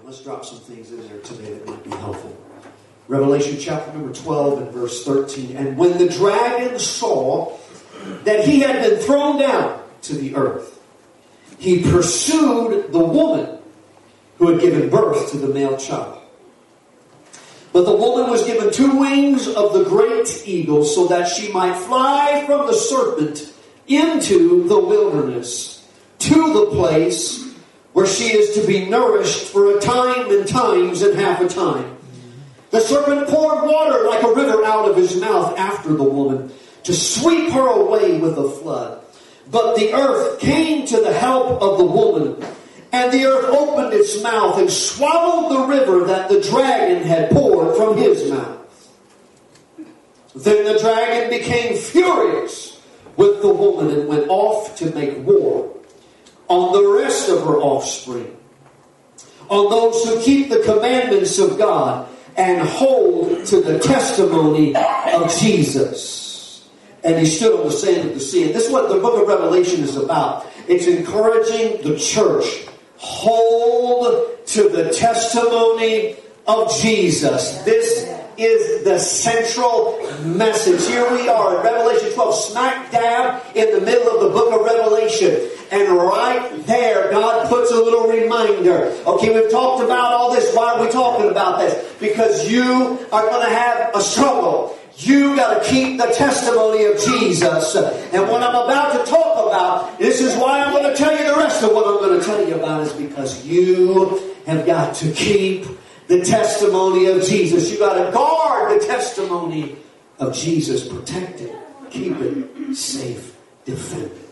Let's drop some things in there today that might be helpful. Revelation chapter number 12 and verse 13. And when the dragon saw that he had been thrown down to the earth, he pursued the woman who had given birth to the male child. But the woman was given 2 wings of the great eagle so that she might fly from the serpent into the wilderness to the place where she is to be nourished for a time and times and half a time. The serpent poured water like a river out of his mouth after the woman to sweep her away with a flood. But the earth came to the help of the woman, and the earth opened its mouth and swallowed the river that the dragon had poured from his mouth. Then the dragon became furious with the woman and went off to make war on the rest of her offspring, on those who keep the commandments of God and hold to the testimony of Jesus. And he stood on the sand of the sea. And this is what the book of Revelation is about. It's encouraging the church. Hold to the testimony of Jesus. This is the central message. Here we are in Revelation 12, smack dab in the middle of the book of Revelation. And right there, God puts a little reminder. Okay, we've talked about all this. Why are we talking about this? Because you are going to have a struggle. You got to keep the testimony of Jesus. And what I'm about to talk about, this is why I'm going to tell you the rest of what I'm going to tell you about, is because you have got to keep the testimony of Jesus. You got to guard the testimony of Jesus. Protect it. Keep it safe. Defend it.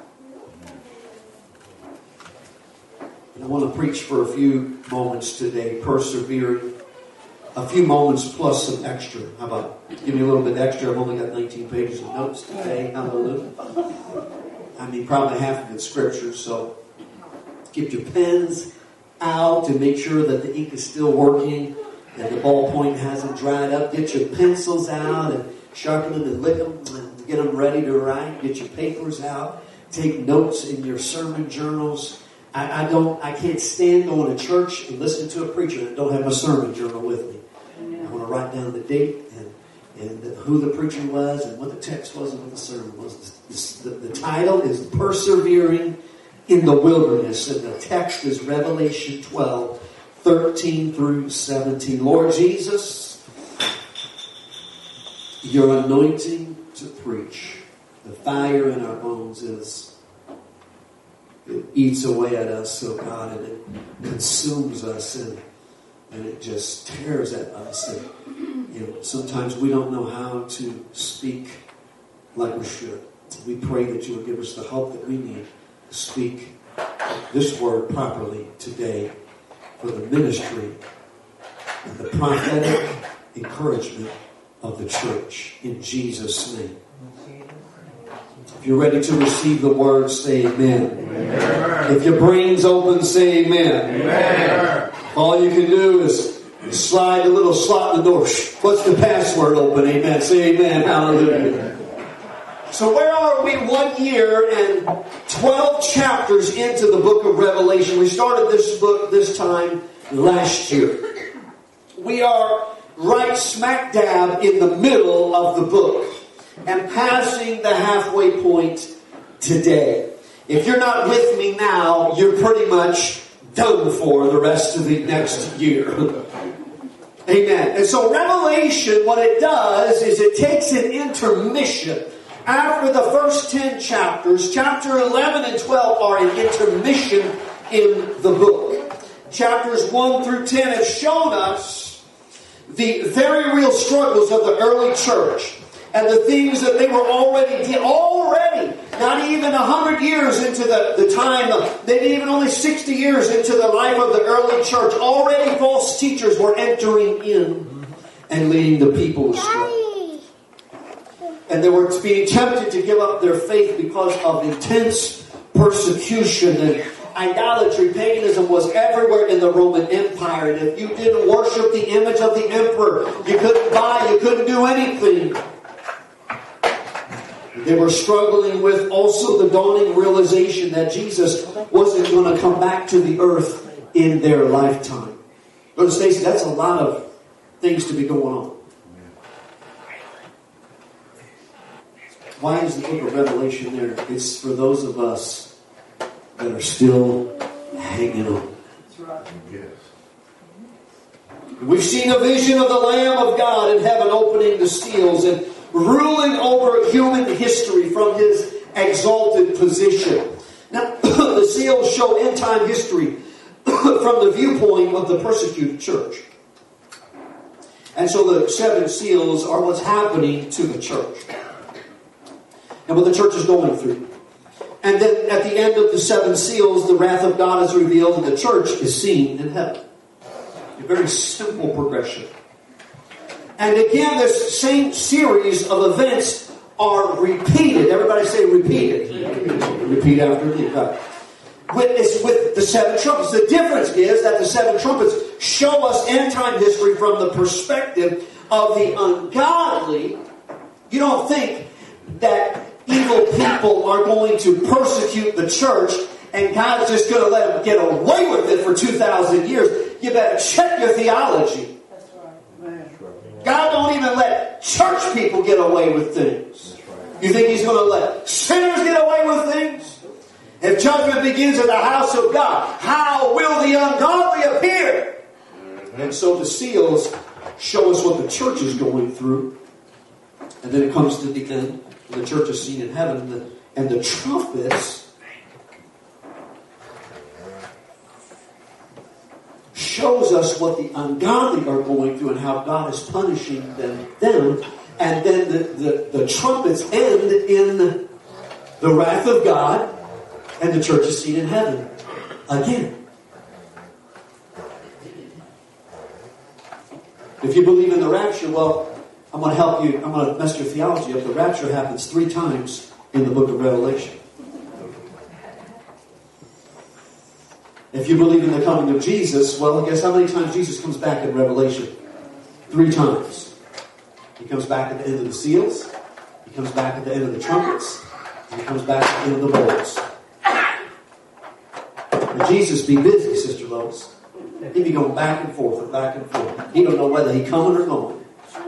I want to preach for a few moments today, persevering. A few moments plus some extra. How about give me a little bit extra? I've only got 19 pages of notes today. Hallelujah. I mean, probably half of it's scripture, so get your pens out and make sure that the ink is still working and the ballpoint hasn't dried up. Get your pencils out and sharpen them and lick them and get them ready to write. Get your papers out. Take notes in your sermon journals. I can't stand going to church and listening to a preacher that don't have a sermon journal with me. I want to write down the date and who the preacher was and what the text was and what the sermon was. The title is Persevering in the Wilderness, and the text is Revelation 12, 13 through 17. Lord Jesus, your anointing to preach, the fire in our bones it eats away at us, oh God, and it consumes us, and it just tears at us. And sometimes we don't know how to speak like we should. We pray that you will give us the help that we need to speak this word properly today for the ministry and the prophetic encouragement of the church. In Jesus' name. If you're ready to receive the word, say amen. Amen. If your brain's open, say amen. Amen. All you can do is slide a little slot in the door. What's the password open? Amen. Say amen. Hallelujah. So where are we 1 year and 12 chapters into the book of Revelation? We started this book this time last year. We are right smack dab in the middle of the book and passing the halfway point today. If you're not with me now, you're pretty much done for the rest of the next year. Amen. And so Revelation, what it does is it takes an intermission. After the first 10 chapters, chapter 11 and 12 are an intermission in the book. Chapters 1 through 10 have shown us the very real struggles of the early church and the things that they were already, not even 100 years into the time, maybe even only 60 years into the life of the early church, already false teachers were entering in and leading the people astray. And they were being tempted to give up their faith because of intense persecution and idolatry. Paganism was everywhere in the Roman Empire. And if you didn't worship the image of the emperor, you couldn't buy, you couldn't do anything. They were struggling with also the dawning realization that Jesus wasn't going to come back to the earth in their lifetime. Brother Stacy, that's a lot of things to be going on. Why is the book of Revelation there? It's for those of us that are still hanging on. That's right. Yes. We've seen a vision of the Lamb of God in heaven opening the seals and ruling over human history from his exalted position. Now, the seals show end-time history from the viewpoint of the persecuted church. And so the 7 seals are what's happening to the church. And what the church is going through. And then at the end of the 7 seals, the wrath of God is revealed and the church is seen in heaven. A very simple progression. And again, this same series of events are repeated. Everybody say repeated. Repeat after me. Right. It's with the 7 trumpets. The difference is that the 7 trumpets show us end-time history from the perspective of the ungodly. You don't think that evil people are going to persecute the church and God's just going to let them get away with it for 2,000 years. You better check your theology. That's right. Man. God don't even let church people get away with things. You think he's going to let sinners get away with things? If judgment begins in the house of God, how will the ungodly appear? And so the seals show us what the church is going through. And then it comes to the end. The church is seen in heaven. And the trumpets shows us what the ungodly are going through and how God is punishing them. And then the trumpets end in the wrath of God. And the church is seen in heaven again. If you believe in the rapture, well, I'm going to help you. I'm going to mess your theology up. The rapture happens 3 times in the book of Revelation. If you believe in the coming of Jesus, well, guess how many times Jesus comes back in Revelation? 3 times. He comes back at the end of the seals. He comes back at the end of the trumpets. And he comes back at the end of the bowls. And Jesus be busy, Sister Lois. He'd be going back and forth and back and forth. He don't know whether he coming or going.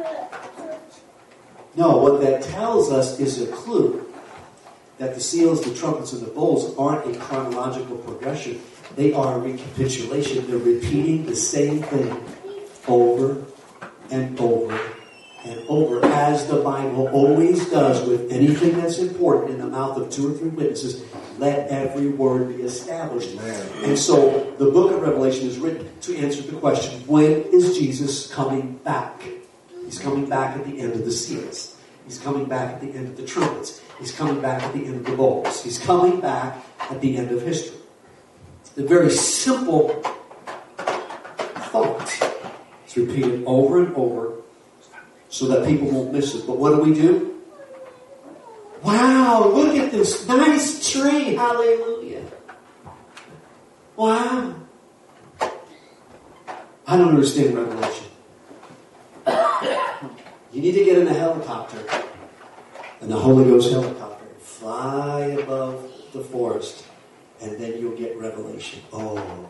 No, what that tells us is a clue that the seals, the trumpets, and the bowls aren't a chronological progression. They are a recapitulation. They're repeating the same thing over and over and over, as the Bible always does with anything that's important in the mouth of 2 or 3 witnesses. Let every word be established. And so the book of Revelation is written to answer the question, when is Jesus coming back? He's coming back at the end of the seals. He's coming back at the end of the trumpets. He's coming back at the end of the bowls. He's coming back at the end of history. The very simple thought. It's repeated over and over so that people won't miss it. But what do? Wow, look at this nice tree. Hallelujah. Wow. I don't understand Revelation. You need to get in a helicopter, and the Holy Ghost helicopter, fly above the forest, and then you'll get Revelation. Oh.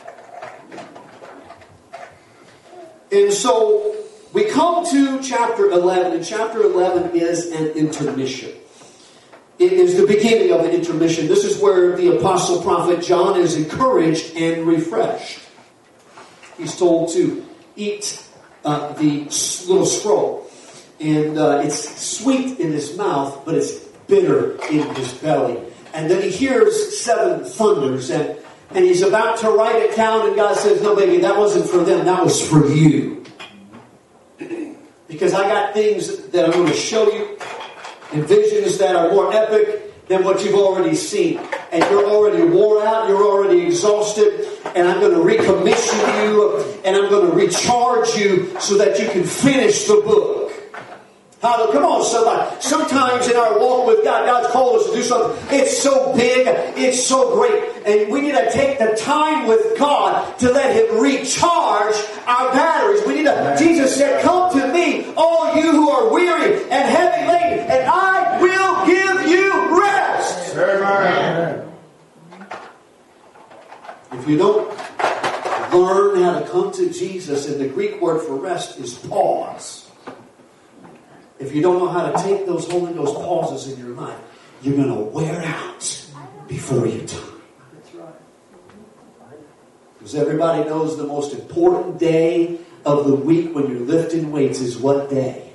And so we come to chapter 11, and chapter 11 is an intermission. It is the beginning of an intermission. This is where the apostle prophet John is encouraged and refreshed. He's told to eat the little scroll. And it's sweet in his mouth, but it's bitter in his belly. And then he hears 7 thunders, and he's about to write it down, and God says, no, baby, that wasn't for them, that was for you. Because I got things that I'm going to show you, and visions that are more epic than what you've already seen. And you're already worn out, you're already exhausted, and I'm going to recommission you, and I'm going to recharge you so that you can finish the book. Hallelujah. Come on, somebody. Sometimes in our walk with God, God's called us to do something. It's so big. It's so great. And we need to take the time with God to let Him recharge our batteries. We need to, Jesus said, come to me, all you who are weary and heavy laden, and I will give you rest. Amen. If you don't learn how to come to Jesus, and the Greek word for rest is pause. If you don't know how to take those Holy Ghost pauses in your life, you're going to wear out before your time. That's right. Because everybody knows the most important day of the week when you're lifting weights is what day?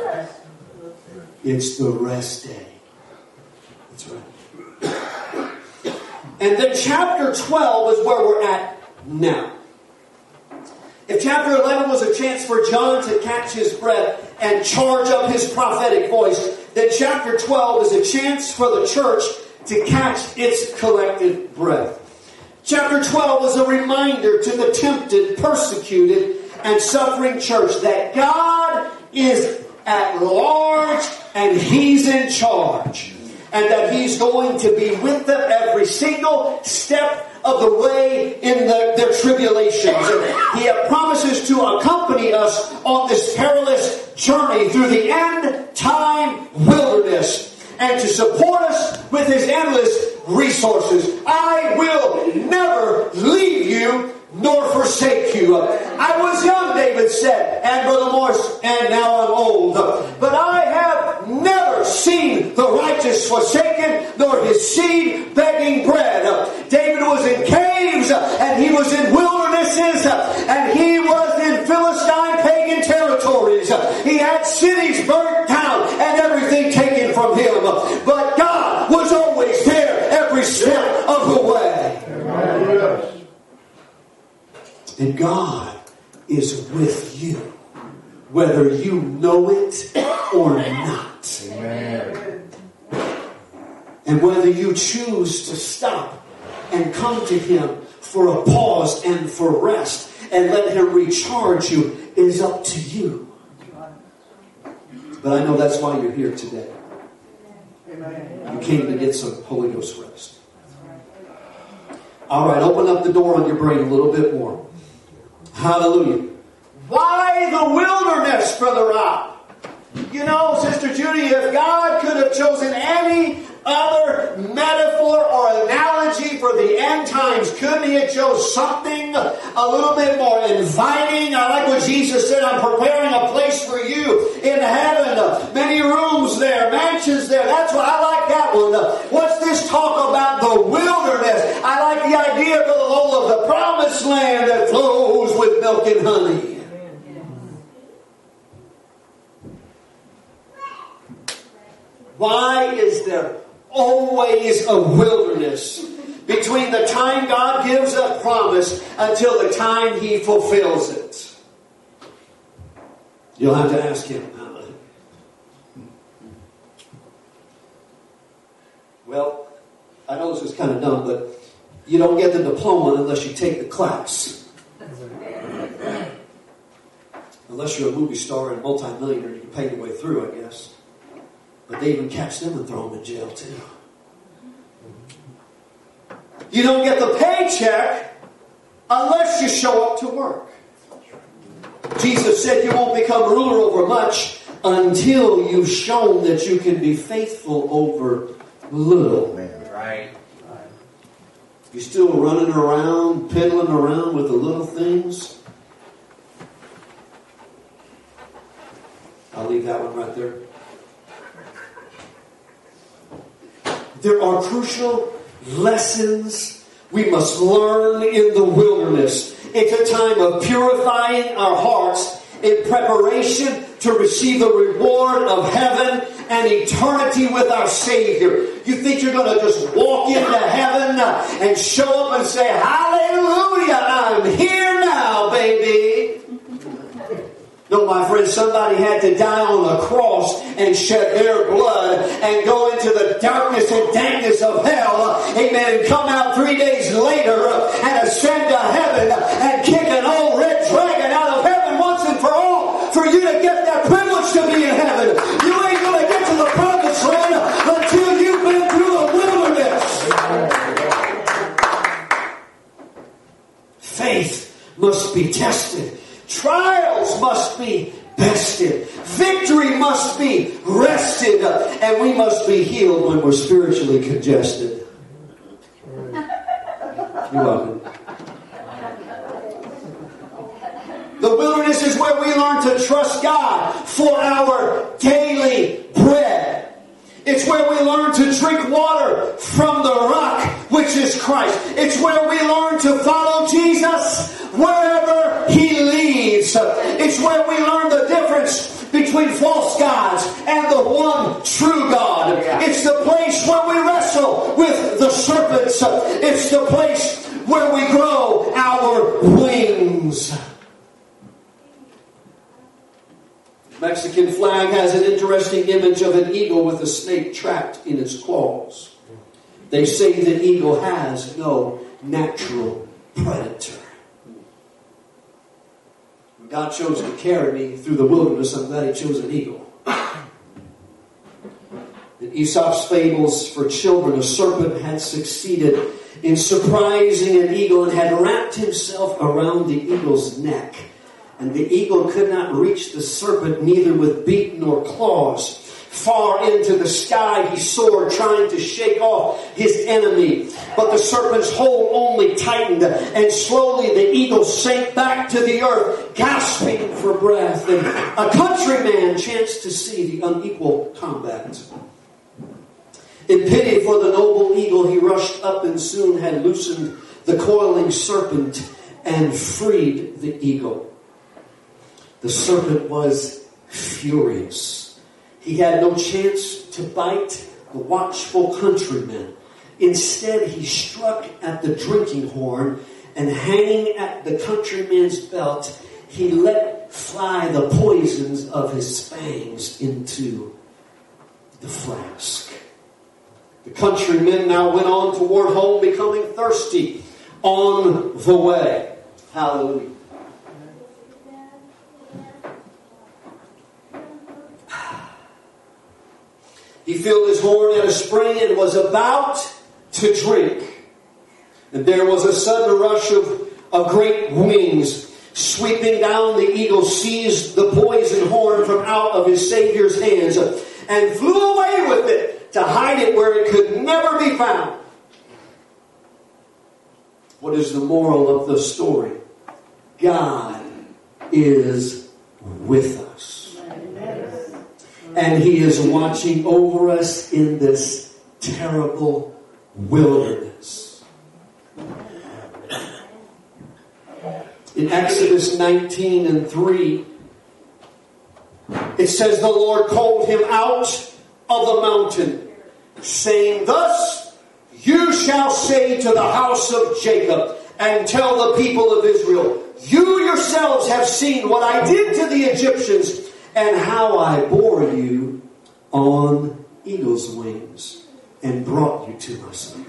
It's the rest day. That's right. And then chapter 12 is where we're at now. If chapter 11 was a chance for John to catch his breath and charge up his prophetic voice, then chapter 12 is a chance for the church to catch its collective breath. Chapter 12 is a reminder to the tempted, persecuted, and suffering church that God is at large and He's in charge. And that He's going to be with them every single step of the way in their tribulations. And He promises to accompany us on this perilous journey through the end time wilderness and to support us with His endless resources. I will never leave you nor forsake you. I was young, David said, and Brother Morris, and now I'm old. But I have never seen the righteous forsaken, nor his seed begging bread. David was in caves, and he was in wildernesses, and he was in Philistine pagan territories. He had cities burnt down and everything taken from him. But God was always there every step of the way. Amen. And God is with you, whether you know it or not. Amen. And whether you choose to stop and come to Him for a pause and for rest and let Him recharge you is up to you. But I know that's why you're here today. You came to get some Holy Ghost rest. All right, open up the door on your brain a little bit more. Hallelujah. Why the wilderness, Brother Rob? You know, Sister Judy, if God could have chosen any other metaphor or analogy for the end times, couldn't He have chosen something a little bit more inviting? I like what Jesus said, I'm preparing a place for you in heaven. Many rooms there, mansions there. That's what I like that one. What's this talk about the wilderness? I like the idea, Brother Lola, of the promised land that flows with milk and honey. Why is there always a wilderness between the time God gives a promise until the time He fulfills it? You'll have to ask Him. Well, I know this is kind of dumb, but you don't get the diploma unless you take the class. Unless you're a movie star and multi-millionaire, you can pay your way through, I guess. But they even catch them and throw them in jail too. You don't get the paycheck unless you show up to work. Jesus said you won't become ruler over much until you've shown that you can be faithful over little. Right. You're still running around, piddling around with the little things. I'll leave that one right there. There are crucial lessons we must learn in the wilderness. It's a time of purifying our hearts in preparation to receive the reward of heaven and eternity with our Savior. You think you're going to just walk into heaven and show up and say, hallelujah, I'm here now, baby. No, my friend, somebody had to die on a cross and shed their blood and go into the darkness and dankness of hell, amen, and come out 3 days later and ascend to heaven and kick an old red dragon out of heaven once and for all for you to get that privilege to be in heaven. You ain't going to get to the promised land until you've been through the wilderness. Faith must be tested. Trials must be bested. Victory must be wrested. And we must be healed when we're spiritually congested. You're welcome. we learn to trust God for our daily bread. It's where we learn to drink water from the rock, which is Christ. It's where we learn to follow Jesus wherever He leads. It's where we learn the difference between false gods and the one true God. It's the place where we wrestle with the serpents. It's the place where we grow our wings. The Mexican flag has an interesting image of an eagle with a snake trapped in its claws. They say the eagle has no natural predator. God chose to carry me through the wilderness. I'm glad He chose an eagle. In Aesop's fables for children, a serpent had succeeded in surprising an eagle and had wrapped himself around the eagle's neck. And the eagle could not reach the serpent neither with beak nor claws. Far into the sky he soared, trying to shake off his enemy. But the serpent's hold only tightened, and slowly the eagle sank back to the earth, gasping for breath. And a countryman chanced to see the unequal combat. In pity for the noble eagle, he rushed up and soon had loosened the coiling serpent and freed the eagle. The serpent was furious. He had no chance to bite the watchful countryman. Instead, he struck at the drinking horn, and hanging at the countryman's belt, he let fly the poisons of his fangs into the flask. The countryman now went on toward home, becoming thirsty on the way. Hallelujah. He filled his horn at a spring and was about to drink. And there was a sudden rush of great wings. Sweeping down, the eagle seized the poisoned horn from out of his Savior's hands and flew away with it to hide it where it could never be found. What is the moral of the story? God is with us. And He is watching over us in this terrible wilderness. In Exodus 19:3, it says, the Lord called him out of the mountain, saying, thus you shall say to the house of Jacob, and tell the people of Israel, you yourselves have seen what I did to the Egyptians, and how I bore you on eagle's wings and brought you to myself.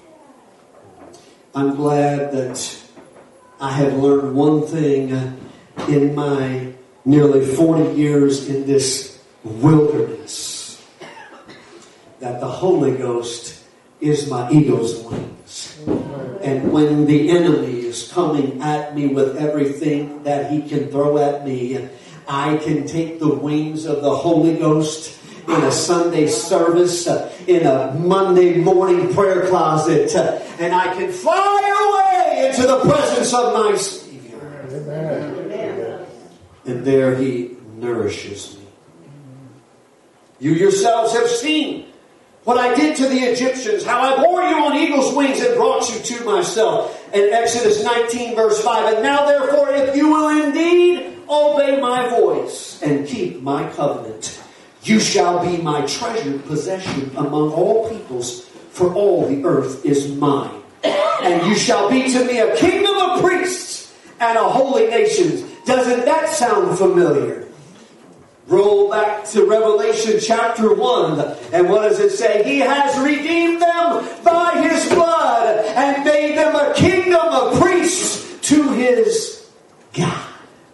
I'm glad that I have learned one thing in my nearly 40 years in this wilderness. That the Holy Ghost is my eagle's wings. And when the enemy is coming at me with everything that he can throw at me, I can take the wings of the Holy Ghost in a Sunday service, in a Monday morning prayer closet, and I can fly away into the presence of my Savior. Amen. And there He nourishes me. You yourselves have seen what I did to the Egyptians, how I bore you on eagle's wings and brought you to myself. In Exodus 19 verse 5, and now therefore if you will indeed obey my voice and keep my covenant, you shall be my treasured possession among all peoples, for all the earth is mine. And you shall be to me a kingdom of priests and a holy nation. Doesn't that sound familiar? Roll back to Revelation chapter 1. And what does it say? He has redeemed them by His blood and made them a kingdom of priests to His God.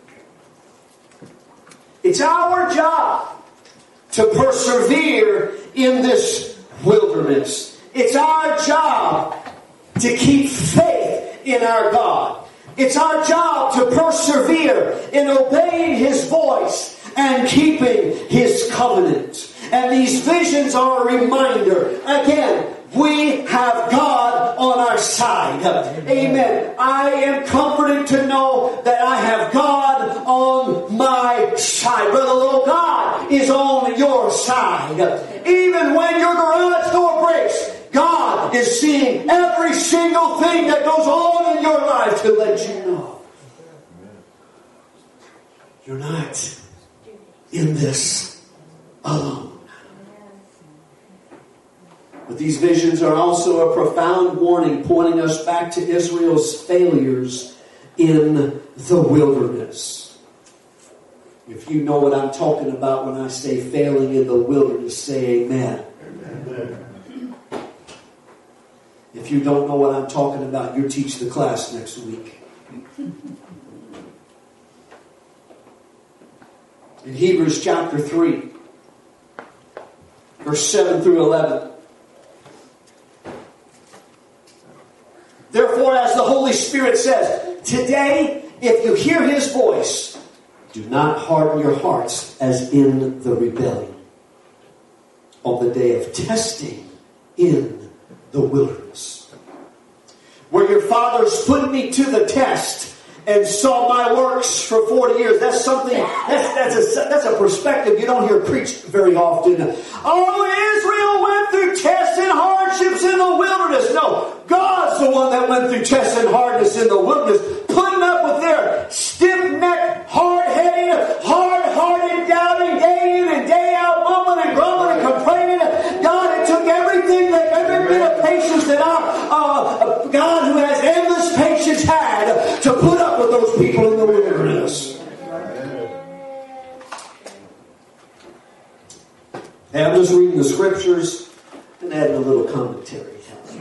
It's our job to persevere in this wilderness. It's our job to keep faith in our God. It's our job to persevere in obeying His voice and keeping His covenant. And these visions are a reminder, again, We have God on our side. Amen. I am comforted to know that I have God on my side. Brother Little, God is on your side. Even when your garage door breaks, God is seeing every single thing that goes on in your life to let you know you're not in this alone. But these visions are also a profound warning pointing us back to Israel's failures in the wilderness. If you know what I'm talking about when I say failing in the wilderness, say amen. Amen. If you don't know what I'm talking about, you teach the class next week. In Hebrews chapter 3, verse 7 through 11. Therefore, as the Holy Spirit says, today, if you hear His voice, do not harden your hearts as in the rebellion on the day of testing in the wilderness, where your fathers put me to the test and saw my works for 40 years. That's something, that's a perspective you don't hear preached very often. Oh, Israel went through tests and hardships in the wilderness. No, God's the one that went through tests and hardness in the wilderness, putting up with their stiff-necked, hard-headed, hard-hearted, doubting, day in and day out, mumbling and grumbling and complaining. God, it took everything, that every bit of patience that our God, who has endless patience, had to put up with those people in the wilderness. And I'm just reading the scriptures and adding a little commentary.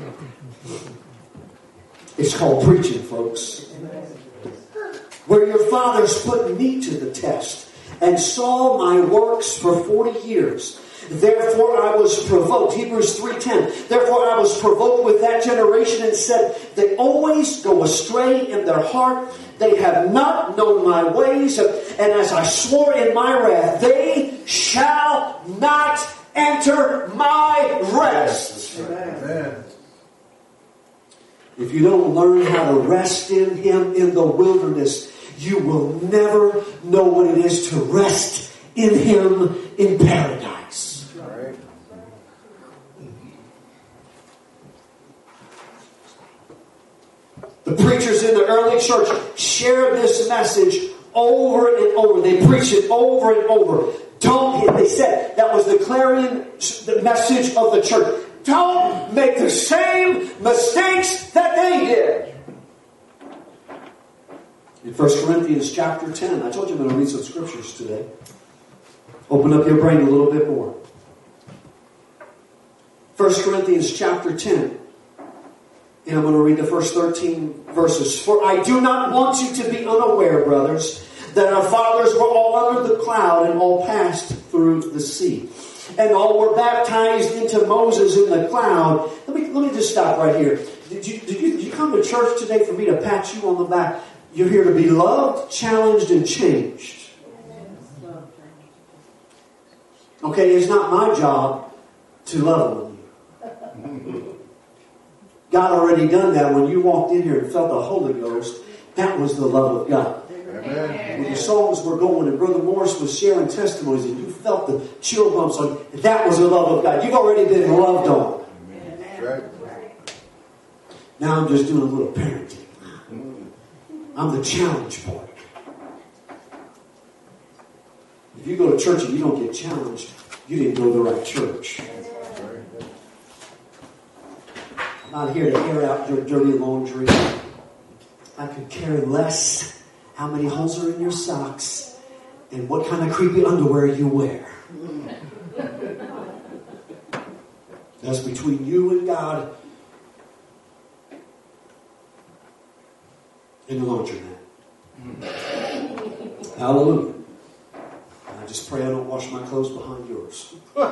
It's called preaching, folks. Where your fathers put me to the test and saw my works for 40 years. Therefore I was provoked. Hebrews 3:10. Therefore I was provoked with that generation and said, they always go astray in their heart. They have not known my ways. And as I swore in my wrath, they shall not enter my rest. Amen. If you don't learn how to rest in Him in the wilderness, you will never know what it is to rest in Him in paradise. Right. The preachers in the early church shared this message over and over. They preached it over and over. They said that was the clarion message of the church. Don't make the same mistakes that they did. In 1 Corinthians chapter 10, I told you I'm going to read some scriptures today. Open up your brain a little bit more. 1 Corinthians chapter 10. And I'm going to read the first 13 verses. For I do not want you to be unaware, brothers, that our fathers were all under the cloud and all passed through the sea. And all were baptized into Moses in the cloud. Let me just stop right here. Did you come to church today for me to pat you on the back? You're here to be loved, challenged, and changed. Okay, it's not my job to love on you. God already done that when you walked in here and felt the Holy Ghost. That was the love of God. Amen. When the songs were going and Brother Morris was sharing testimonies and you felt the chill bumps on, that was the love of God. You've already been loved on. Amen. Right. Now I'm just doing a little parenting. I'm the challenge part. If you go to church and you don't get challenged, you didn't go to the right church. I'm not here to air out your dirty laundry. I could care less how many holes are in your socks and what kind of creepy underwear you wear. That's between you and God in the laundromat. Hallelujah. And I just pray I don't wash my clothes behind yours.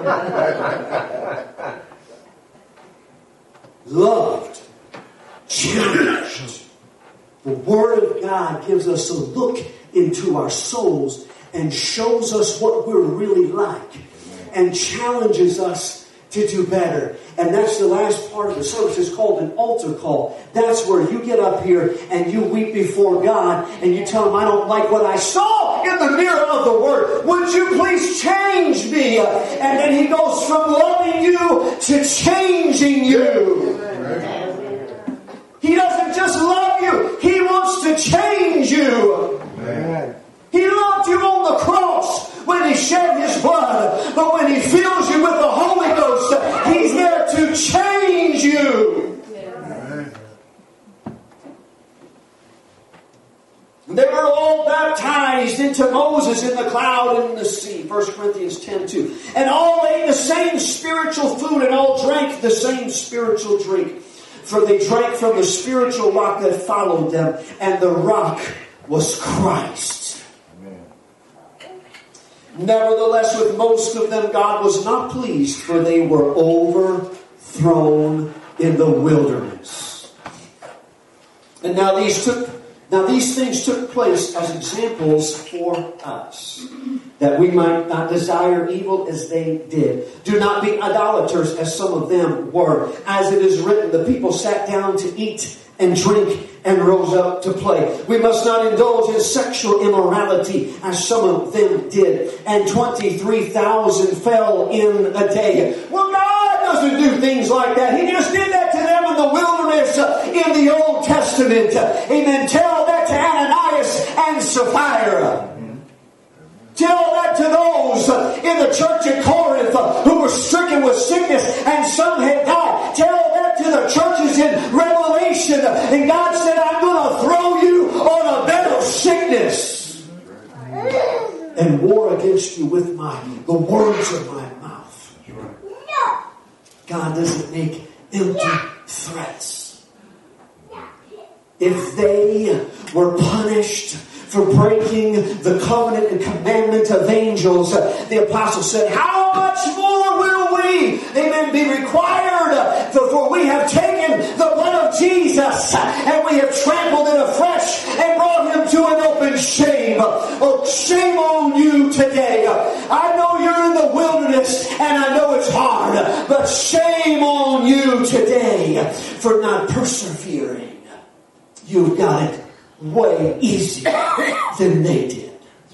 Loved, challenged. The Word of God gives us a look into our souls and shows us what we're really like and challenges us to do better. And that's the last part of the service. It's called an altar call. That's where you get up here and you weep before God and you tell Him, I don't like what I saw in the mirror of the Word. Would you please change me? And then He goes from loving you to changing you. He doesn't just love you. He wants to change you. Amen. He loved you on the cross when He shed His blood. But when He fills you with the Holy Ghost, He's there to change you. Amen. They were all baptized into Moses in the cloud and in the sea. 1 Corinthians 10:2. And all ate the same spiritual food and all drank the same spiritual drink. For they drank from the spiritual rock that followed them, and the rock was Christ. Amen. Nevertheless, with most of them God was not pleased, for they were overthrown in the wilderness. And now these things took place as examples for us, that we might not desire evil as they did. Do not be idolaters as some of them were. As it is written, the people sat down to eat and drink and rose up to play. We must not indulge in sexual immorality as some of them did. And 23,000 fell in a day. Well, God doesn't do things like that. He just did that to them in the wilderness in the Old Testament. Amen. Tell that to Ananias and Sapphira. Tell that to those in the church at Corinth who were stricken with sickness and some had died. Tell that to the churches in Revelation. And God said, I'm going to throw you on a bed of sickness and war against you with the words of my mouth. God doesn't make empty threats. If they were punished for breaking the covenant and commandment of angels, the apostle said, how much more will we, amen, be required? For we have taken the blood of Jesus and we have trampled it afresh and brought Him to an open shame. Oh, shame on you today. I know you're in the wilderness and I know it's hard, but shame on you today for not persevering. You've got it way easier than they did.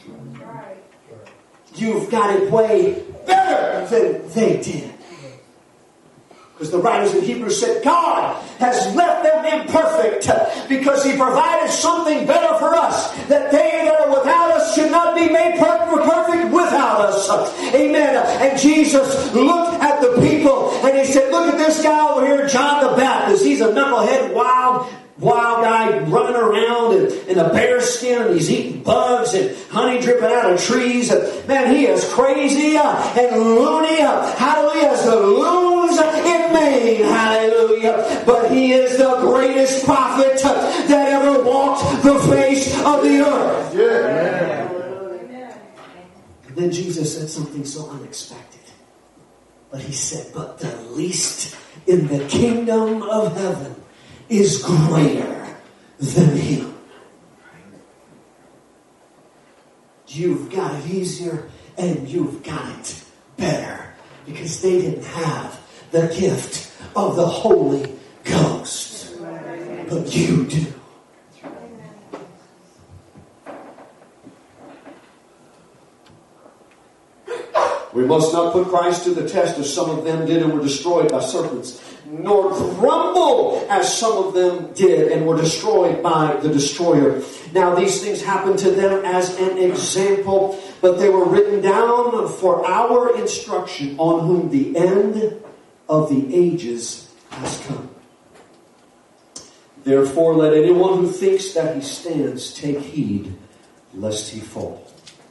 You've got it way better than they did. Because the writers in Hebrews said God has left them imperfect because He provided something better for us, that they that are without us should not be made perfect without us. Amen. And Jesus looked at the people and He said, look at this guy over here, John the Baptist. He's a knucklehead, wild guy running around in a bear skin, and he's eating bugs and honey dripping out of trees. And man, he is crazy and loony. Hallelujah, as the loons in Maine. Hallelujah. But he is the greatest prophet that ever walked the face of the earth. Yeah. And then Jesus said something so unexpected. But He said, but the least in the kingdom of heaven is greater than him. You've got it easier and you've got it better because they didn't have the gift of the Holy Ghost. But you do. We must not put Christ to the test as some of them did and were destroyed by serpents, nor grumble as some of them did and were destroyed by the destroyer. Now these things happened to them as an example, but they were written down for our instruction, on whom the end of the ages has come. Therefore let anyone who thinks that he stands take heed lest he fall.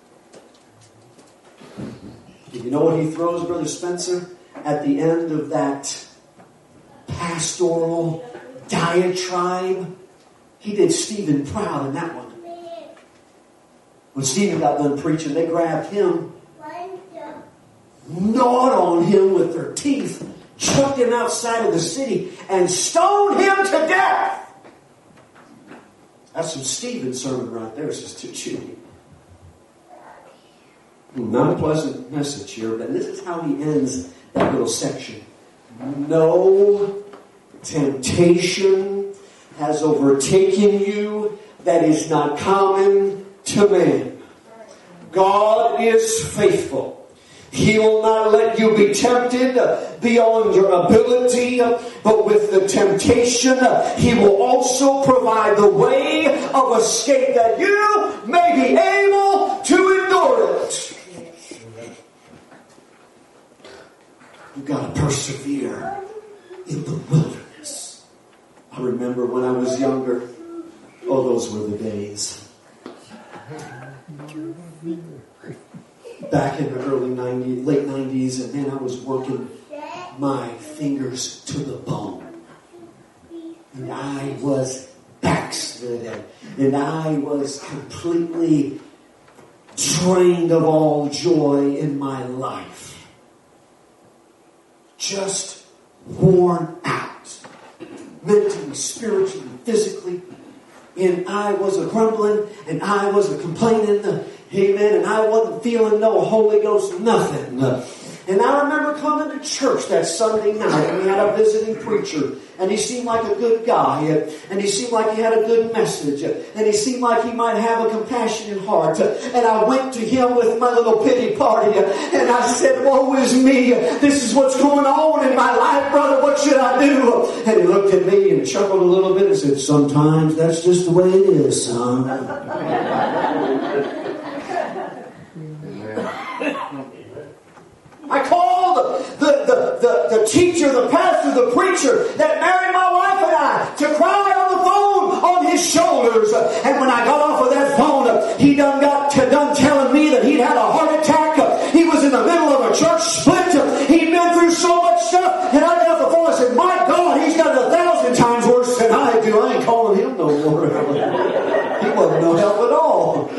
You know what he throws, Brother Spencer, at the end of that pastoral diatribe? He did Stephen proud in that one. When Stephen got done preaching, they grabbed him, gnawed on him with their teeth, chucked him outside of the city, and stoned him to death. That's some Stephen sermon right there, Sister Judy. Not a pleasant message here, but this is how he ends that little section. No temptation has overtaken you that is not common to man. God is faithful. He will not let you be tempted beyond your ability, but with the temptation, He will also provide the way of escape that you may be able to endure it. You've got to persevere in the wilderness. I remember when I was younger, oh, those were the days. Back in the early 90s, late 90s, and man, I was working my fingers to the bone. And I was backslidden. And I was completely drained of all joy in my life. Just worn out. Mentally, spiritually, physically. And I was a grumbling, and I was a complaining, amen, and I wasn't feeling no Holy Ghost, nothing. And I remember coming to church that Sunday night, and we had a visiting preacher, and he seemed like a good guy, and he seemed like he had a good message, and he seemed like he might have a compassionate heart. And I went to him with my little pity party, and I said, woe is me, this is what's going on in my life, brother, what should I do? And he looked at me and chuckled a little bit and said, sometimes that's just the way it is, son. I called the teacher, the pastor, the preacher that married my wife and I to cry on the phone on his shoulders. And when I got off of that phone, he done telling me that he'd had a heart attack. He was in the middle of a church split. He'd been through so much stuff. And I got off the phone and said, my God, he's got it 1,000 times worse than I do. I ain't calling him no more. He wasn't no help at all.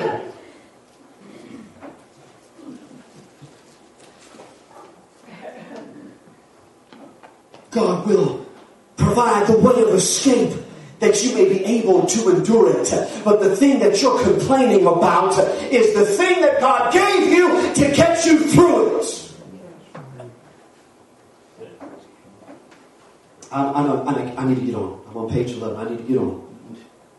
God will provide the way of escape that you may be able to endure it. But the thing that you're complaining about is the thing that God gave you to get you through it. I need to get on. I'm on page 11. I need to get on.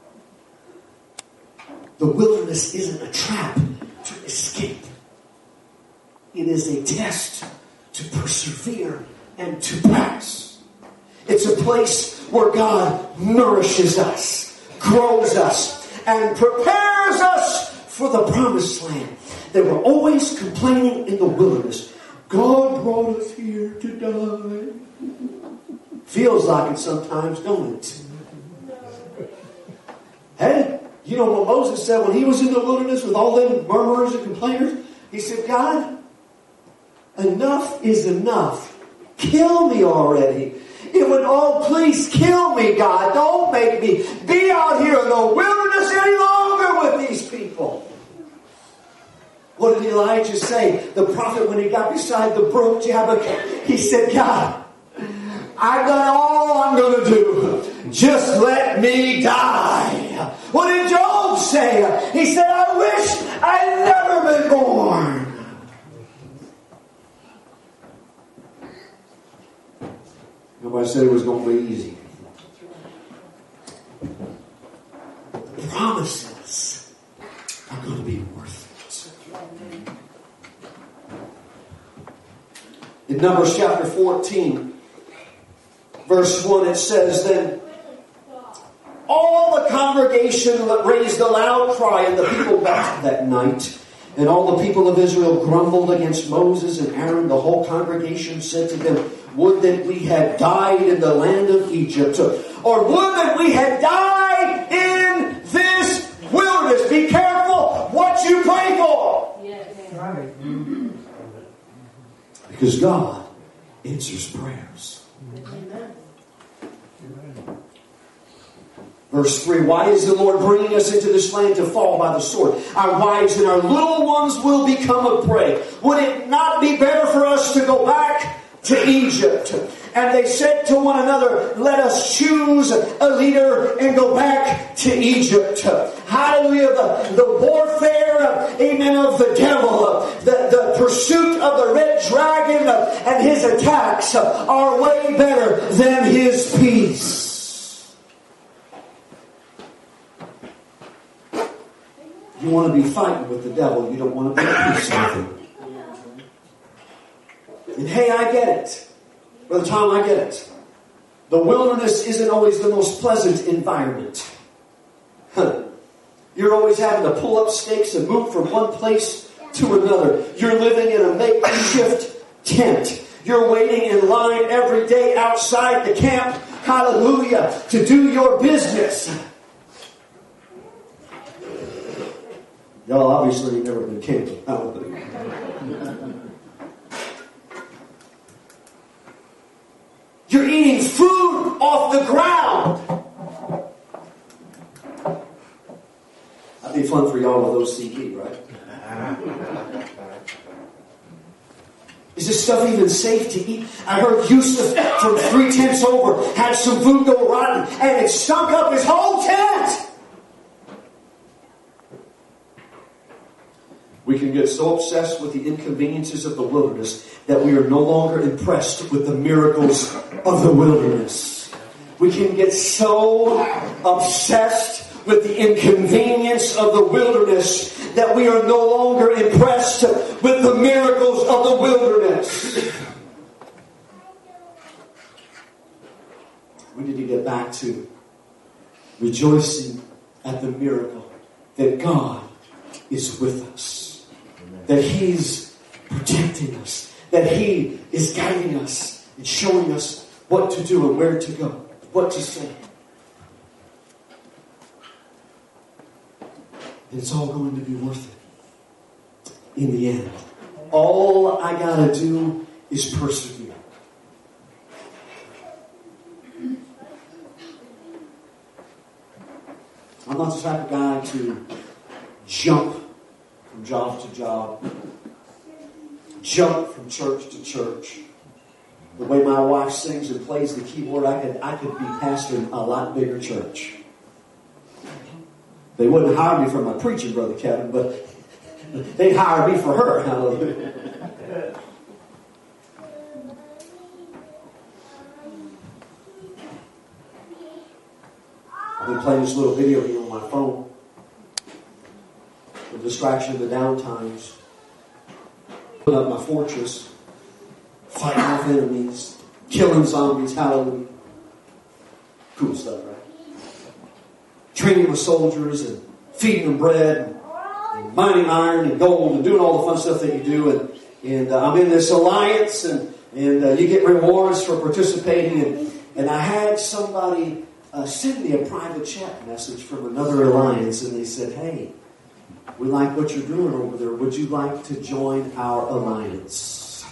The wilderness isn't a trap to escape. It is a test to persevere and to pass. It's a place where God nourishes us, grows us, and prepares us for the promised land. They were always complaining in the wilderness. God brought us here to die. Feels like it sometimes, don't it? Hey, you know what Moses said when he was in the wilderness with all them murmurers and complainers? He said, God, enough is enough. Kill me already. It would, oh, please kill me, God. Don't make me be out here in the wilderness any longer with these people. What did Elijah say? The prophet, when he got beside the brook Jabbok, he said, God, I've done all I'm going to do. Just let me die. What did Job say? He said, I wish I'd never been born. Nobody said it was going to be easy. The promises are going to be worth it. In Numbers chapter 14, verse 1, it says, Then all the congregation raised a loud cry, and the people wept that night. And all the people of Israel grumbled against Moses and Aaron. The whole congregation said to them, would that we had died in the land of Egypt, or would that we had died in this wilderness. Be careful what you pray for. Yes. Right. Because God answers prayers. Amen. Verse 3, why is the Lord bringing us into this land to fall by the sword? Our wives and our little ones will become a prey. Would it not be better for us to go back to Egypt? And they said to one another, let us choose a leader and go back to Egypt. Hallelujah. The warfare, amen, of the devil, the pursuit of the red dragon and his attacks are way better than his peace. You want to be fighting with the devil. You don't want to be at peace with him. And hey, I get it. Brother Tom, I get it. The wilderness isn't always the most pleasant environment. You're always having to pull up stakes and move from one place to another. You're living in a makeshift tent. You're waiting in line every day outside the camp, hallelujah, to do your business. Y'all obviously have never been camping. You're eating food off the ground. That'd be fun for y'all with OCD, right? Is this stuff even safe to eat? I heard Yusuf from 3 tents over had some food go rotten and it stunk up his whole tent. We can get so obsessed with the inconveniences of the wilderness that we are no longer impressed with the miracles of the wilderness. We can get so obsessed with the inconvenience of the wilderness that we are no longer impressed with the miracles of the wilderness. We need to get back to rejoicing at the miracle that God is with us. That He's protecting us. That He is guiding us and showing us what to do and where to go, what to say. And it's all going to be worth it in the end. All I gotta do is persevere. I'm not the type of guy to jump from job to job, jump from church to church. The way my wife sings and plays the keyboard, I could be pastoring a lot bigger church. They wouldn't hire me for my preaching, Brother Kevin, but they'd hire me for her. Hallelujah. I've been playing this little video here on my phone. The distraction of the downtimes. Put up my fortress. Fighting off enemies. Killing zombies. Hallelujah. Cool stuff, right? Training with soldiers and feeding them bread and mining iron and gold and doing all the fun stuff that you do. And I'm in this alliance and you get rewards for participating. And I had somebody send me a private chat message from another alliance, and they said, hey, we like what you're doing over there. Would you like to join our alliance?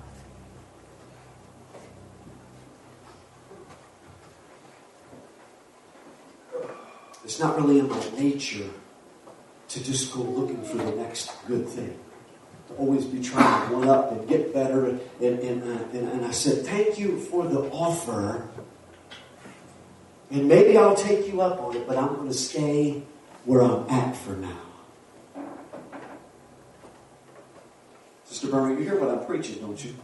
It's not really in my nature to just go looking for the next good thing. To always be trying to one up and get better. And I said, thank you for the offer. And maybe I'll take you up on it, but I'm going to stay where I'm at for now. Sister Bernie, you hear what I'm preaching, don't you?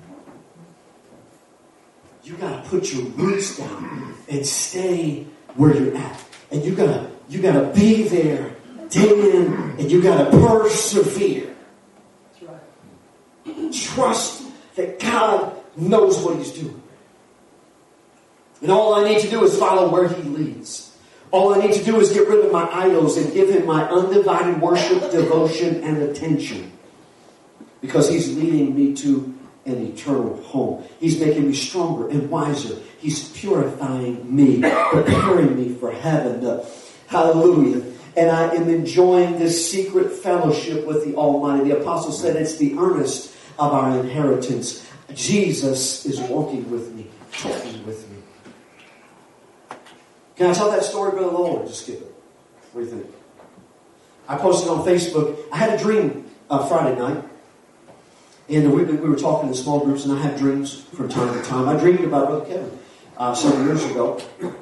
You got to put your roots down and stay where you're at. And you got to be there day in, and you got to persevere. That's right. Trust that God knows what He's doing. And all I need to do is follow where He leads. All I need to do is get rid of my idols and give Him my undivided worship, devotion, and attention. Because He's leading me to an eternal home. He's making me stronger and wiser. He's purifying me, preparing me for heaven. Hallelujah. And I am enjoying this secret fellowship with the Almighty. The apostle said it's the earnest of our inheritance. Jesus is walking with me, talking with me. Can I tell that story, Brother Lowell, or just skip it? What do you think? I posted on Facebook. I had a dream Friday night. And we were talking in small groups, and I have dreams from time to time. I dreamed about Brother Kevin several years ago.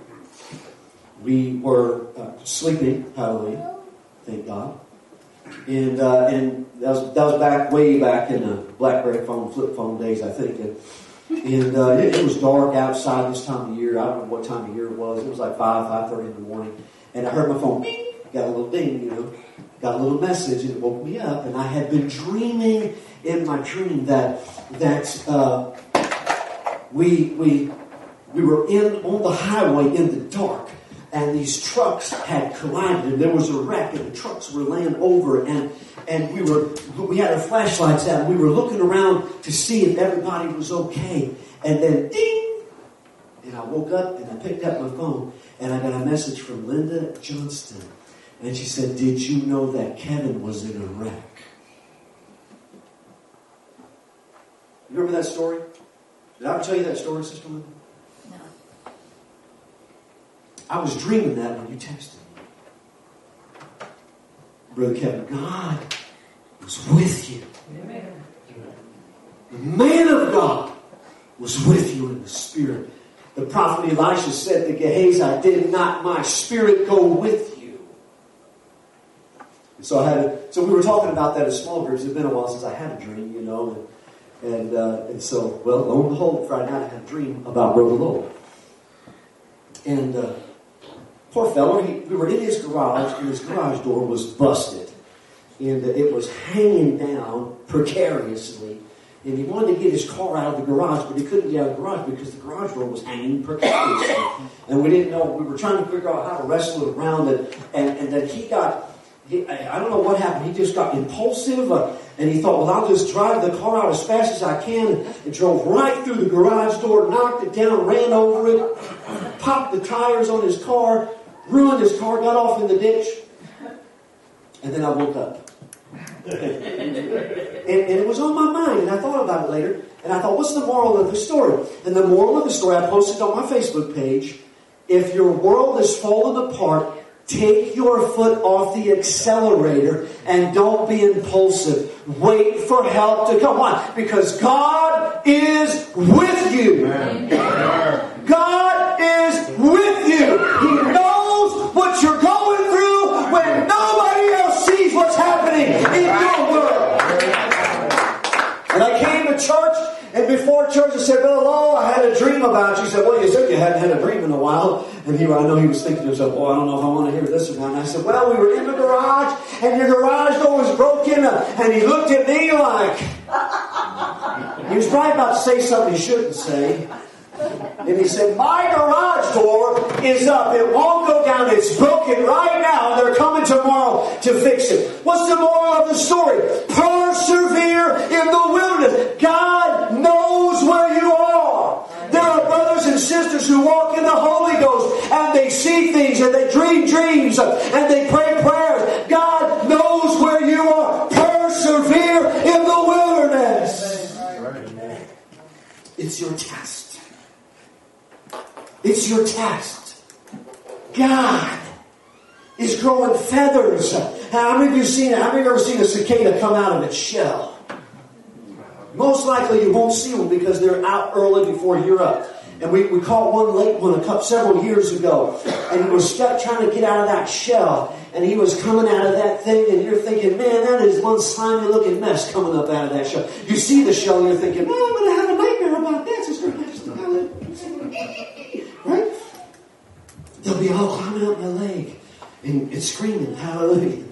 We were sleeping, hallelujah, thank God. And that was way back in the BlackBerry phone, flip phone days, I think. And it was dark outside this time of year. I don't know what time of year it was. It was like 5:30 in the morning. And I heard my phone, bing, got a little ding, got a little message, and it woke me up. And I had been dreaming in my dream that we were on the highway in the dark, and these trucks had collided, and there was a wreck, and the trucks were laying over, and we had our flashlights out, and we were looking around to see if everybody was okay. And then ding, and I woke up and I picked up my phone, and I got a message from Linda Johnston, and she said, "Did you know that Kevin was in a wreck?" You remember that story? Did I ever tell you that story, Sister Linda? No. I was dreaming that when you texted me. Brother Kevin, God was with you. Amen. The man of God was with you in the Spirit. The prophet Elisha said to Gehazi, "Did not my Spirit go with you?" And so we were talking about that in small groups. It's been a while since I had a dream, And so, well, lo and behold, Friday night I had a dream about Brother Lowell. And poor fellow, we were in his garage, and his garage door was busted. And it was hanging down precariously. And he wanted to get his car out of the garage, but he couldn't get out of the garage because the garage door was hanging precariously. And we didn't know, we were trying to figure out how to wrestle it around. And then I don't know what happened. He just got impulsive, and he thought, well, I'll just drive the car out as fast as I can. And drove right through the garage door, knocked it down, ran over it, popped the tires on his car, ruined his car, got off in the ditch. And then I woke up. And it was on my mind, and I thought about it later. And I thought, what's the moral of the story? And the moral of the story, I posted on my Facebook page. If your world is falling apart, take your foot off the accelerator and don't be impulsive. Wait for help to come. Why? Because God is with you. Amen. God is with you. He knows what you're going through when nobody else sees what's happening in your world. And I came to church, and before church I said, "Brother Lowell, I had a dream about you." He said, "Well, you said you hadn't had a dream in a while." And I know he was thinking to himself, "Boy, I don't know if I want to hear this or not." And I said, "Well, we were in the garage, and your garage door was broken." And he looked at me like... He was probably about to say something he shouldn't say. And he said, "My garage door is up. It won't go down. It's broken right now. And they're coming tomorrow to fix it." What's the moral of the story? Persevere in the wilderness. God knows where you are. There are brothers and sisters who walk in the Holy Ghost, and they see things, and they dream dreams, and they pray prayers. God knows where you are. Persevere in the wilderness. It's your test. It's your test. God is growing feathers. How many of you seen it? How many of you ever seen a cicada come out of its shell? Most likely you won't see them because they're out early before you're up. And we caught one late one several years ago. And he was stuck trying to get out of that shell. And he was coming out of that thing. And you're thinking, man, that is one slimy looking mess coming up out of that shell. You see the shell and you're thinking, man, I'm going to have a nightmare about that. Right? They'll be all climbing up my leg and screaming, hallelujah.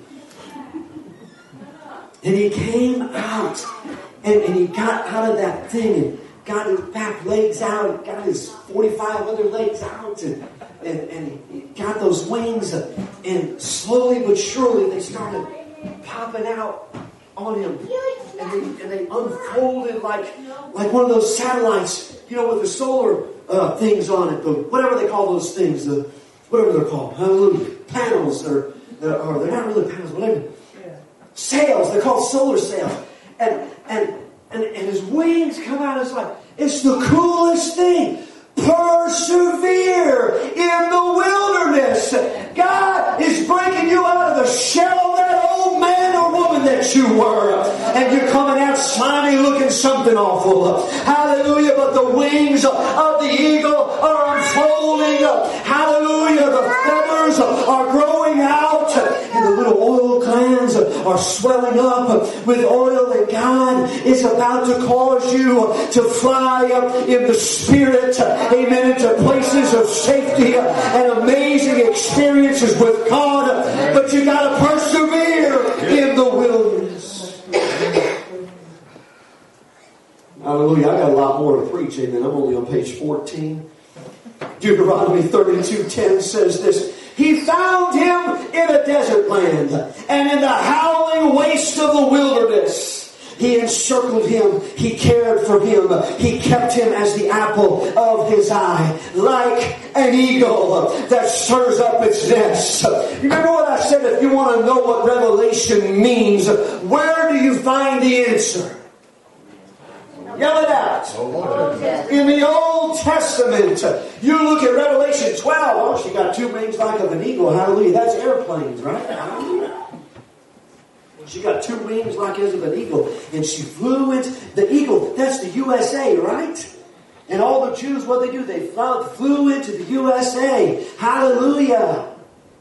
And he came out and he got out of that thing and got his back legs out and got his 45 other legs out and he got those wings and slowly but surely they started popping out on him and they unfolded like one of those satellites, with the solar things on it, whatever they call those things, whatever they're called, hallelujah, panels, or they're not really panels, whatever. Sails, they're called solar sails. And his wings come out, it's the coolest thing. Persevere in the wilderness. God is breaking you out of the shell of that old man or woman that you were. and you're coming out slimy looking something awful. Hallelujah. But the wings of the eagle are unfolding. Hallelujah. The feathers are growing out, and the little oil glands are swelling up with oil, that God is about to cause you to fly up in the Spirit, amen, into places of safety and amazing experiences with God. But you got to persevere in the wilderness. Hallelujah. I got a lot more to preach, amen. I'm only on page 14. Deuteronomy 32:10 says this: He found him in a desert land, and in the howling waste of the wilderness. He encircled him. He cared for him. He kept him as the apple of his eye, like an eagle that stirs up its nest. Remember what I said? If you want to know what revelation means, where do you find the answer? Yell it out. In the Old Testament, you look at Revelation 12. Oh, she got two wings like of an eagle. Hallelujah. That's airplanes, right? Hallelujah. She got two wings like as of an eagle. And she flew into the eagle. That's the USA, right? And all the Jews, what they do? They flew into the USA. Hallelujah.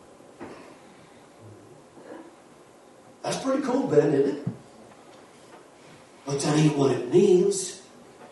That's pretty cool, Ben, isn't it? But that ain't what it means.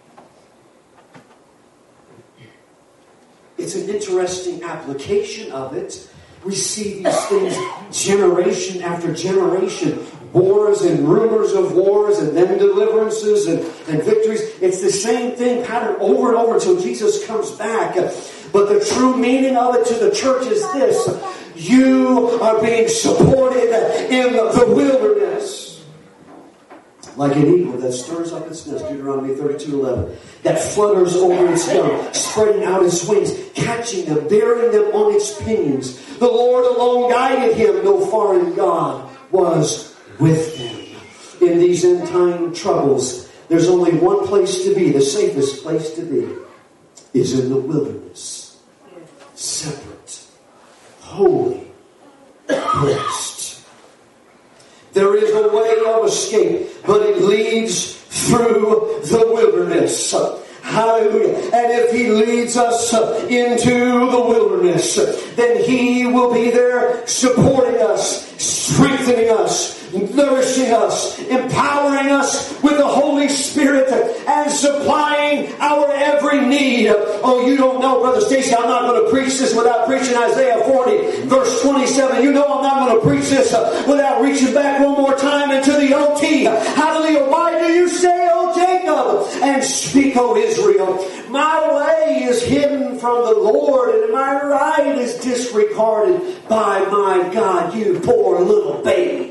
It's an interesting application of it. We see these things generation after generation. Wars and rumors of wars, and then deliverances and victories. It's the same thing pattern over and over until Jesus comes back. But the true meaning of it to the church is this: you are being supported in the wilderness. Like an eagle that stirs up its nest, Deuteronomy 32:11, that flutters over its young, spreading out its wings, catching them, bearing them on its pinions. The Lord alone guided him, no foreign God was with him. In these end time troubles, there's only one place to be. The safest place to be is in the wilderness. Separate, holy, blessed. There is a way of escape, but it leads through the wilderness. Hallelujah. And if He leads us into the wilderness, then He will be there supporting us, strengthening us, nourishing us, empowering us with the Holy Spirit, and supplying our every need. Oh, you don't know, Brother Stacy, I'm not going to preach this without preaching Isaiah 40, verse 27. You know I'm not going to preach this without reaching back one more time into the OT. Hallelujah. Why do you say, O Jacob, and speak, O Israel? My way is hidden from the Lord, and my right is disregarded by my God. You poor little baby.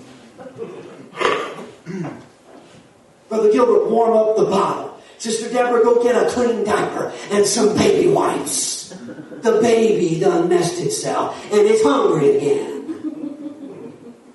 Brother Gilbert, warm up the bottle. Sister Deborah, go get a clean diaper and some baby wipes. The baby done messed itself and it's hungry again.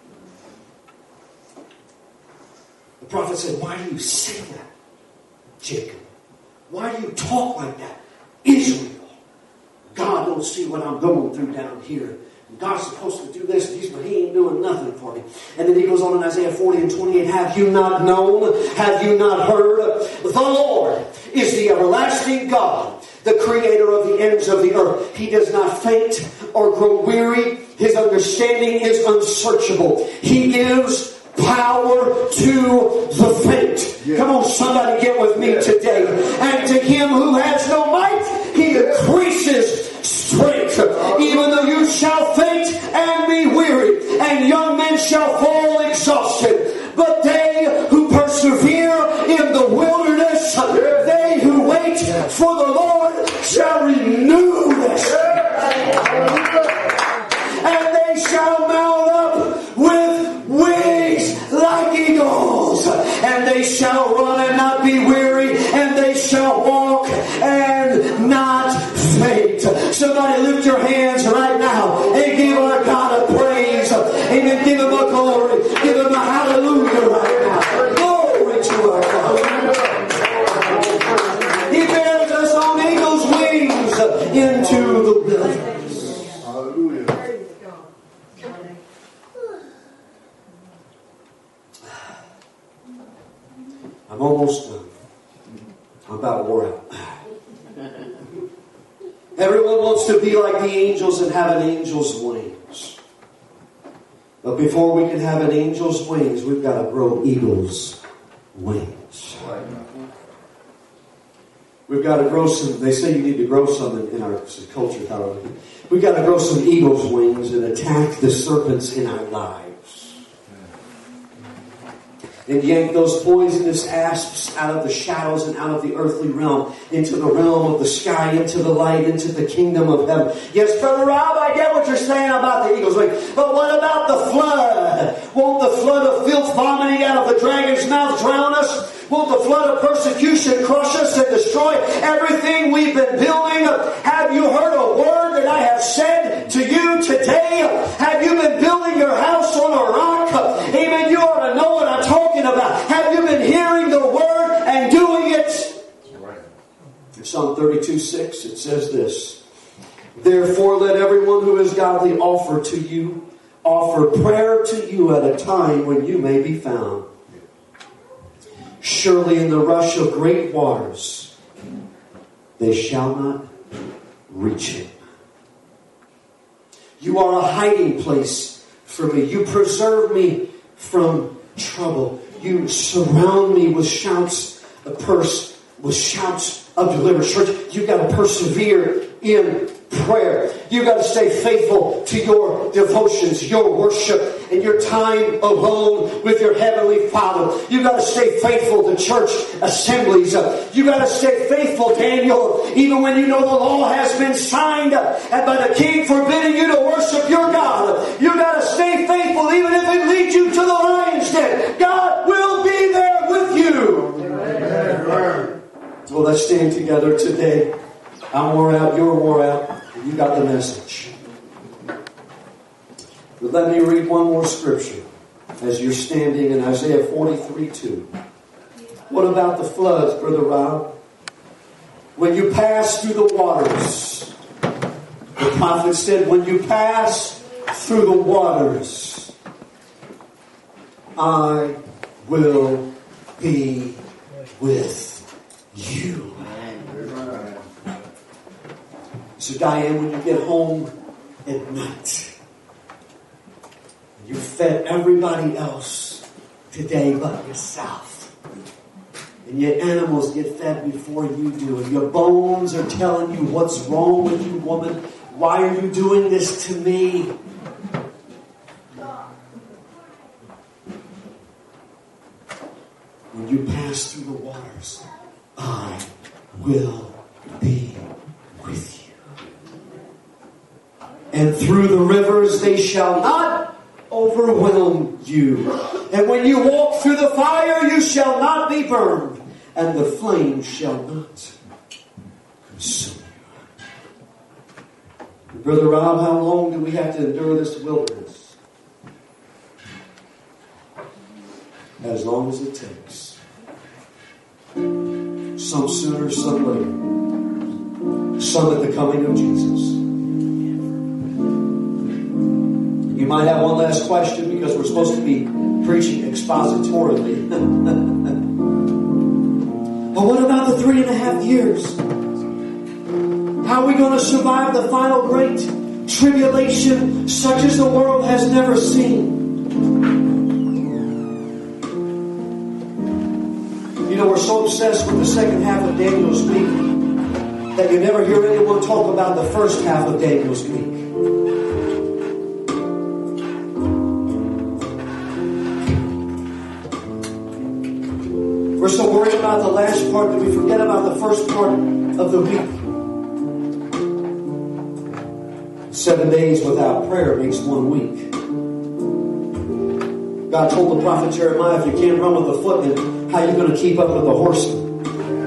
The prophet said, why do you say that, Jacob? Why do you talk like that, Israel? God don't see what I'm going through down here. God's supposed to do this, but He ain't doing nothing for me. And then He goes on in Isaiah 40 and 28, have you not known? Have you not heard? The Lord is the everlasting God, the creator of the ends of the earth. He does not faint or grow weary. His understanding is unsearchable. He gives power to the faint. Yeah. Come on, somebody get with me today. And to him who has no might, He increases strength. Even though you shall faint and be weary, and young men shall fall exhausted, but they who persevere in the wilderness, they who wait for the Lord shall renew their strength. And they shall mount up with wings like eagles, and they shall run and not be weary, and they shall walk and not faint. Somebody lift your hands right now and give our God a praise. Amen. Give Him a glory. Give Him a hallelujah right now. Glory to our God. He bears us on eagle's wings into the wilderness. Hallelujah. I'm almost done. I'm about wore out. Everyone wants to be like the angels and have an angel's wings. But before we can have an angel's wings, we've got to grow eagle's wings. We've got to grow some, they say you need to grow some in our culture, however. We've got to grow some eagle's wings and attack the serpents in our lives. And yank those poisonous asps out of the shadows and out of the earthly realm into the realm of the sky, into the light, into the kingdom of heaven. Yes, Brother Rob, I get what you're saying about the eagle's wing. But what about the flood? Won't the flood of filth vomiting out of the dragon's mouth drown us? Won't the flood of persecution crush us and destroy everything we've been building? Have you heard a word that I have said to you today? Have you been building your house on a rock? Amen. You ought to know what I'm talking about. Have you been hearing the word and doing it? In Psalm 32:6, it says this: Therefore let everyone who is godly offer prayer to you at a time when you may be found. Surely in the rush of great waters they shall not reach him. You are a hiding place for me. You preserve me from trouble. You surround me with shouts of deliverance. Church, you've got to persevere in prayer. You've got to stay faithful to your devotions, your worship, and your time alone with your Heavenly Father. You've got to stay faithful to church assemblies. You've got to stay faithful, Daniel, even when you know the law has been signed and by the king forbidding you to worship your God. You've got to stay faithful even if it leads you to the lion's den. God will be there with you. Amen. Well, let's stand together today. I'm wore out, you're wore out. You got the message. But let me read one more scripture as you're standing in Isaiah 43:2. What about the floods, Brother Rob? When you pass through the waters, the prophet said, when you pass through the waters, I will be with you. So Diane, when you get home at night, you fed everybody else today but yourself. And yet animals get fed before you do. And your bones are telling you what's wrong with you, woman. Why are you doing this to me? When you pass through the waters, I will be with you. And through the rivers they shall not overwhelm you. And when you walk through the fire, you shall not be burned, and the flame shall not consume you. Brother Rob, how long do we have to endure this wilderness? As long as it takes. Some sooner, some later. Some at the coming of Jesus. You might have one last question because we're supposed to be preaching expositorily. But what about the 3.5 years? How are we going to survive the final great tribulation such as the world has never seen? You know, we're so obsessed with the second half of Daniel's week that you never hear anyone talk about the first half of Daniel's week. We're so worried about the last part that we forget about the first part of the week. 7 days without prayer makes 1 week. God told the prophet Jeremiah, if you can't run with the footmen, how are you going to keep up with the horsemen?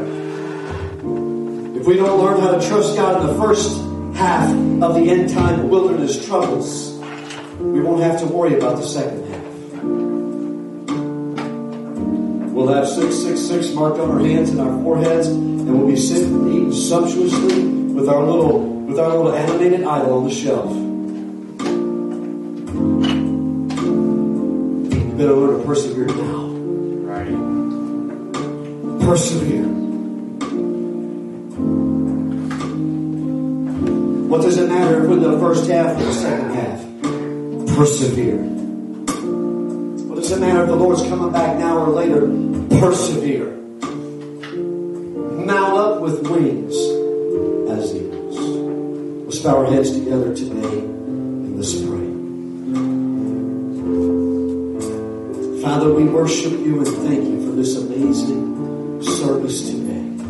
If we don't learn how to trust God in the first half of the end time wilderness troubles, we won't have to worry about the second half. We'll have 666 marked on our hands and our foreheads, and we'll be sitting and eating sumptuously with our little animated idol on the shelf. You better learn to persevere now. Right. Persevere. What does it matter if we're the first half or the second half? Persevere. What does it matter if the Lord's coming back now or later? Persevere. Mount up with wings as eagles. Let's bow our heads together today and let's pray. Father, we worship you and thank you for this amazing service today.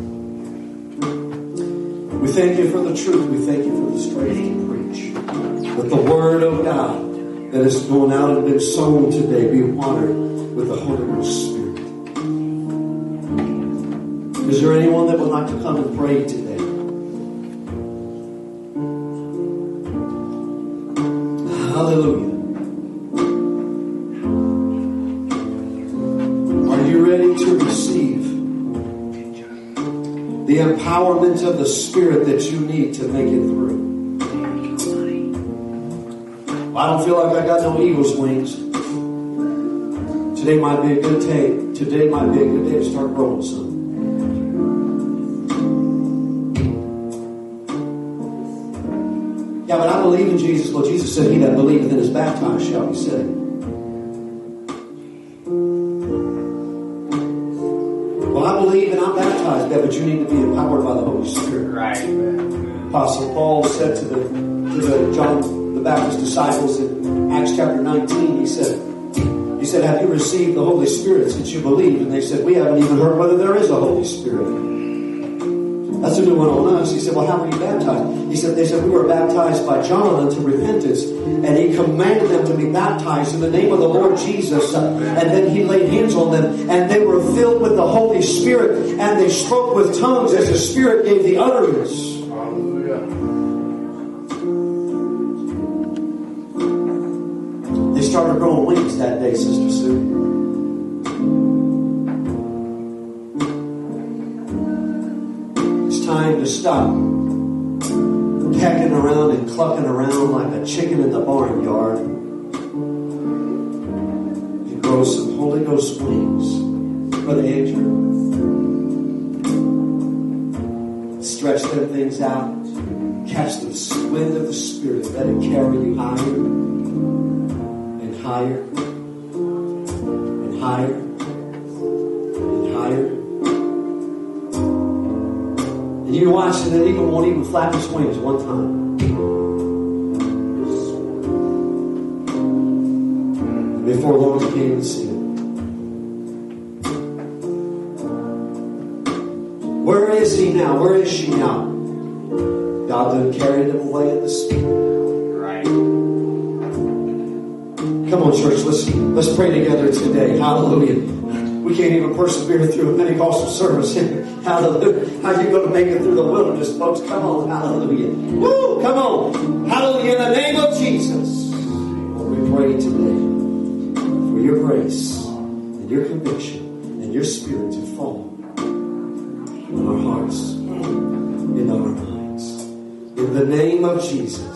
We thank you for the truth. We thank you for the strength to preach. That the word of God that has gone out and been sown today be watered with the Holy Ghost Spirit. Is there anyone that would like to come and pray today? Hallelujah. Are you ready to receive the empowerment of the Spirit that you need to make it through? I don't feel like I got no eagle's wings. Today might be a good day. Today might be a good day to start growing some. Yeah, but I believe in Jesus. Well, Jesus said, he that believeth and is baptized shall be saved. Well, I believe and I'm baptized. Yeah, but you need to be empowered by the Holy Spirit. Right. Apostle Paul said to the John the Baptist disciples in Acts chapter 19, he said, have you received the Holy Spirit since you believed? And they said, we haven't even heard whether there is a Holy Spirit. That's a new one on us. He said, well, how were you baptized? They said, we were baptized by John unto repentance. And he commanded them to be baptized in the name of the Lord Jesus. And then he laid hands on them. And they were filled with the Holy Spirit. And they spoke with tongues as the Spirit gave the utterance. Hallelujah. They started growing wings that day, Sister Sue. Time to stop pecking around and clucking around like a chicken in the barnyard and grow some Holy Ghost wings. Brother Andrew, stretch them things out, catch the wind of the Spirit, let it carry you higher and higher and higher and higher. You watch and that eagle won't even flap its wings one time. And before long you can't even see it. Where is he now? Where is she now? God done carried them away in the Spirit. Right. Come on, church, let's pray together today. Hallelujah. We can't even persevere through a Pentecostal service. Hallelujah. How are you going to make it through the wilderness, folks? Come on. Hallelujah. Woo! Come on. Hallelujah. In the name of Jesus. Lord, we pray today for your grace and your conviction and your Spirit to fall on our hearts and on our minds. In the name of Jesus.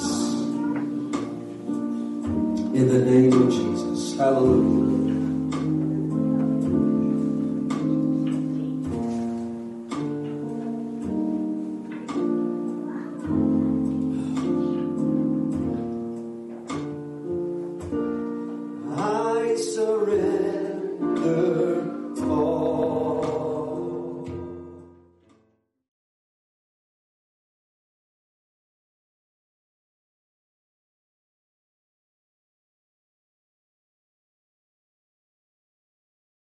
In the name of Jesus. Hallelujah. I surrender